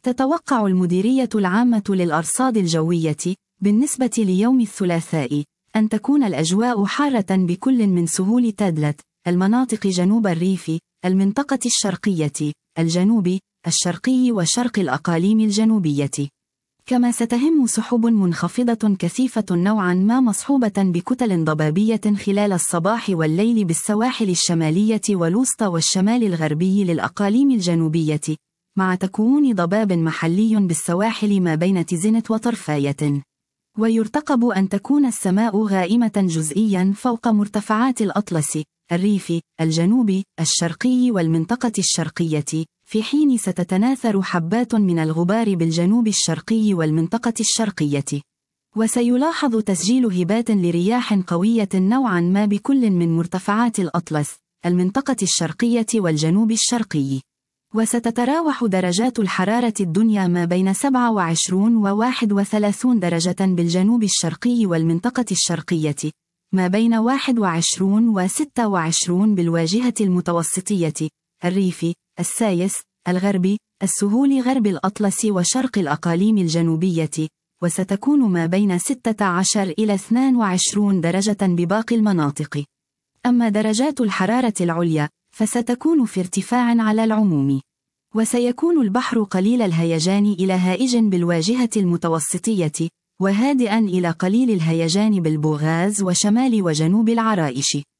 تتوقع المديرية العامة للأرصاد الجوية بالنسبة ليوم الثلاثاء أن تكون الأجواء حارة بكل من سهول تادلت المناطق جنوب الريف، المنطقة الشرقية، الجنوب الشرقي وشرق الأقاليم الجنوبية. كما ستهم سحب منخفضة كثيفة نوعا ما مصحوبة بكتل ضبابية خلال الصباح والليل بالسواحل الشمالية والوسطى والشمال الغربي للأقاليم الجنوبية، مع تكون ضباب محلي بالسواحل ما بين تزنت وطرفاية. ويرتقب أن تكون السماء غائمة جزئيا فوق مرتفعات الأطلس، الريف، الجنوب الشرقي والمنطقة الشرقية، في حين ستتناثر حبات من الغبار بالجنوب الشرقي والمنطقة الشرقية. وسيلاحظ تسجيل هبات لرياح قوية نوعا ما بكل من مرتفعات الأطلس، المنطقة الشرقية والجنوب الشرقي. وستتراوح درجات الحرارة الدنيا ما بين 27 و 31 درجة بالجنوب الشرقي والمنطقة الشرقية، ما بين 21 و 26 بالواجهة المتوسطية، الريف، السايس، الغربي، السهول غرب الأطلس وشرق الأقاليم الجنوبية، وستكون ما بين 16 إلى 22 درجة بباقي المناطق. أما درجات الحرارة العليا فستكون في ارتفاع على العموم. وسيكون البحر قليل الهيجان إلى هائج بالواجهة المتوسطية، وهادئا إلى قليل الهيجان بالبوغاز وشمال وجنوب العرائش.